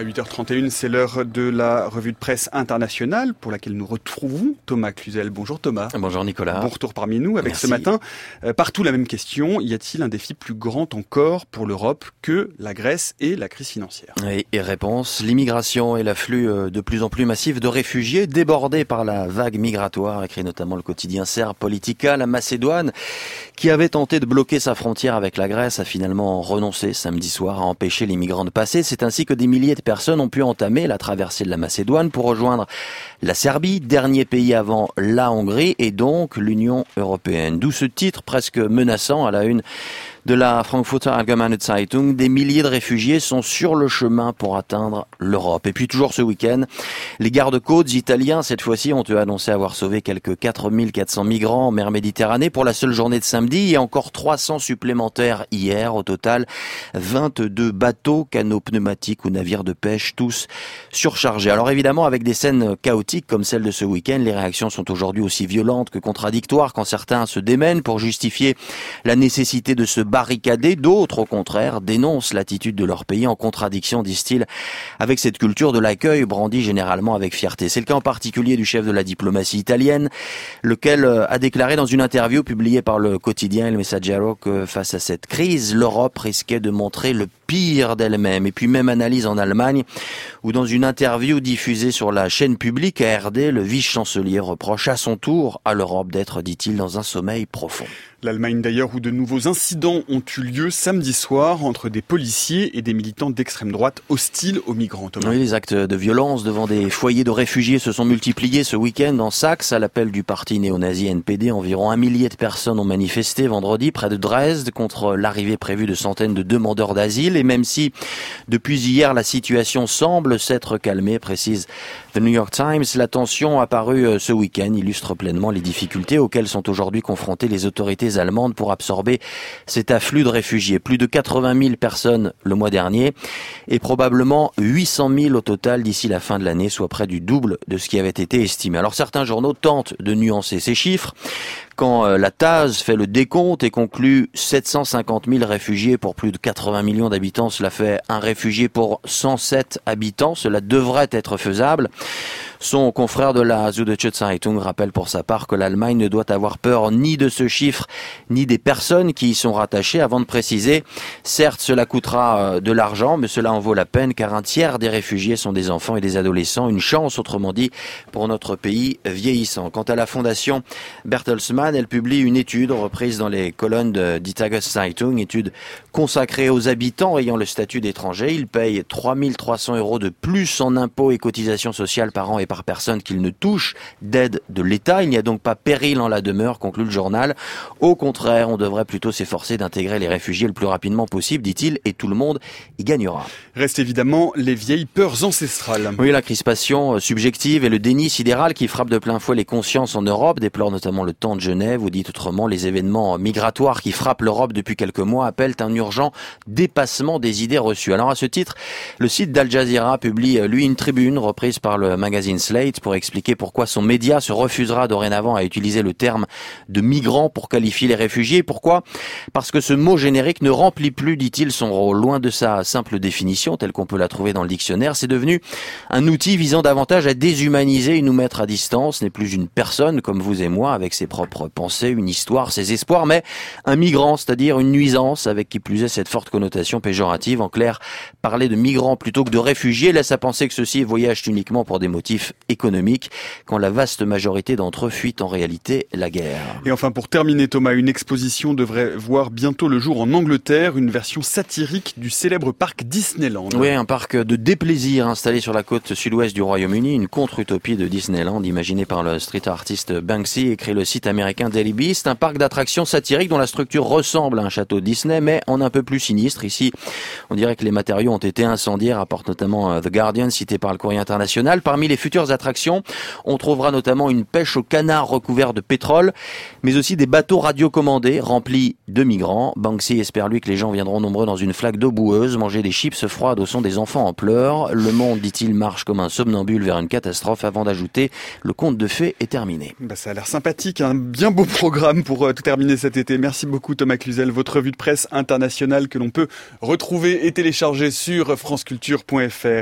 À 8h31, c'est l'heure de la revue de presse internationale pour laquelle nous retrouvons Thomas Cluzel. Bonjour Thomas. Bonjour Nicolas. Bon retour parmi nous avec Merci. Ce matin, partout la même question. Y a-t-il un défi plus grand encore pour l'Europe que la Grèce et la crise financière ? Et réponse, l'immigration et l'afflux de plus en plus massif de réfugiés débordés par la vague migratoire, écrit notamment le quotidien serbe Politika. La Macédoine, qui avait tenté de bloquer sa frontière avec la Grèce, a finalement renoncé samedi soir à empêcher les migrants de passer. C'est ainsi que des milliers de personnes ont pu entamer la traversée de la Macédoine pour rejoindre la Serbie, dernier pays avant la Hongrie et donc l'Union européenne. D'où ce titre presque menaçant à la une de la Frankfurter Allgemeine Zeitung. Des milliers de réfugiés sont sur le chemin pour atteindre l'Europe. Et puis toujours ce week-end, les gardes-côtes italiens, cette fois-ci, ont annoncé avoir sauvé quelques 4400 migrants en mer Méditerranée pour la seule journée de samedi et encore 300 supplémentaires hier. Au total, 22 bateaux, canots pneumatiques ou navires de pêche, tous surchargés. Alors évidemment, avec des scènes chaotiques comme celle de ce week-end, les réactions sont aujourd'hui aussi violentes que contradictoires quand certains se démènent pour justifier la nécessité de se barricader. D'autres, au contraire, dénoncent l'attitude de leur pays en contradiction, disent-ils, avec cette culture de l'accueil brandie généralement avec fierté. C'est le cas en particulier du chef de la diplomatie italienne, lequel a déclaré dans une interview publiée par le quotidien Il Messaggero que face à cette crise, l'Europe risquait de montrer le pire d'elle-même. Et puis même analyse en Allemagne, où dans une interview diffusée sur la chaîne publique ARD, le vice-chancelier reproche à son tour à l'Europe d'être, dit-il, dans un sommeil profond. L'Allemagne d'ailleurs où de nouveaux incidents ont eu lieu samedi soir entre des policiers et des militants d'extrême droite hostiles aux migrants. Thomas. Oui, les actes de violence devant des foyers de réfugiés se sont multipliés ce week-end en Saxe. À l'appel du parti néo-nazi NPD, environ 1 millier de personnes ont manifesté vendredi près de Dresde contre l'arrivée prévue de centaines de demandeurs d'asile. Et même si depuis hier la situation semble s'être calmée, précise The New York Times, la tension apparue ce week-end illustre pleinement les difficultés auxquelles sont aujourd'hui confrontées les autorités allemandes pour absorber cet afflux de réfugiés. Plus de 80 000 personnes le mois dernier et probablement 800 000 au total d'ici la fin de l'année, soit près du double de ce qui avait été estimé. Alors certains journaux tentent de nuancer ces chiffres. Quand la TASS fait le décompte et conclut 750 000 réfugiés pour plus de 80 millions d'habitants, cela fait un réfugié pour 107 habitants. Cela devrait être faisable. Son confrère de la Süddeutsche Zeitung rappelle pour sa part que l'Allemagne ne doit avoir peur ni de ce chiffre, ni des personnes qui y sont rattachées, avant de préciser, certes cela coûtera de l'argent, mais cela en vaut la peine car un tiers des réfugiés sont des enfants et des adolescents. Une chance, autrement dit, pour notre pays vieillissant. Quant à la fondation Bertelsmann, elle publie une étude reprise dans les colonnes de Die Tageszeitung, étude consacrée aux habitants ayant le statut d'étranger. Ils payent 3 300 € de plus en impôts et cotisations sociales par an et par personne qu'ils ne touchent d'aide de l'État. Il n'y a donc pas péril en la demeure, conclut le journal. Au contraire, on devrait plutôt s'efforcer d'intégrer les réfugiés le plus rapidement possible, dit-il, et tout le monde y gagnera. Restent évidemment les vieilles peurs ancestrales. Oui, la crispation subjective et le déni sidéral qui frappent de plein fouet les consciences en Europe, déplore notamment le Temps de Genève, ou dit autrement, les événements migratoires qui frappent l'Europe depuis quelques mois appellent un urgent dépassement des idées reçues. Alors à ce titre, le site d'Al Jazeera publie, lui, une tribune reprise par le magazine Slate pour expliquer pourquoi son média se refusera dorénavant à utiliser le terme de migrants pour qualifier les réfugiés. Pourquoi ? Parce que ce mot générique ne remplit plus, dit-il, son rôle. Loin de sa simple définition, telle qu'on peut la trouver dans le dictionnaire, c'est devenu un outil visant davantage à déshumaniser et nous mettre à distance. Ce n'est plus une personne comme vous et moi, avec ses propres pensées, une histoire, ses espoirs, mais un migrant, c'est-à-dire une nuisance, avec qui plus est cette forte connotation péjorative. En clair, parler de migrants plutôt que de réfugiés laisse à penser que ceux-ci voyagent uniquement pour des motifs économique, quand la vaste majorité d'entre eux fuient en réalité la guerre. Et enfin, pour terminer, Thomas, une exposition devrait voir bientôt le jour en Angleterre, une version satirique du célèbre parc Disneyland. Oui, un parc de déplaisir installé sur la côte sud-ouest du Royaume-Uni, une contre-utopie de Disneyland imaginée par le street artiste Banksy, écrit le site américain Daily Beast, un parc d'attractions satiriques dont la structure ressemble à un château Disney, mais en un peu plus sinistre. Ici, on dirait que les matériaux ont été incendiés, rapporte notamment The Guardian, cité par le Courrier international. Parmi les futures attractions, on trouvera notamment une pêche au canard recouvert de pétrole, mais aussi des bateaux radiocommandés remplis de migrants. Banksy espère lui que les gens viendront nombreux dans une flaque d'eau boueuse, manger des chips froides au son des enfants en pleurs. Le monde, dit-il, marche comme un somnambule vers une catastrophe, avant d'ajouter « le conte de fées est terminé ». Ça a l'air sympathique, un bien beau programme pour tout terminer cet été. Merci beaucoup Thomas Cluzel, votre revue de presse internationale que l'on peut retrouver et télécharger sur franceculture.fr.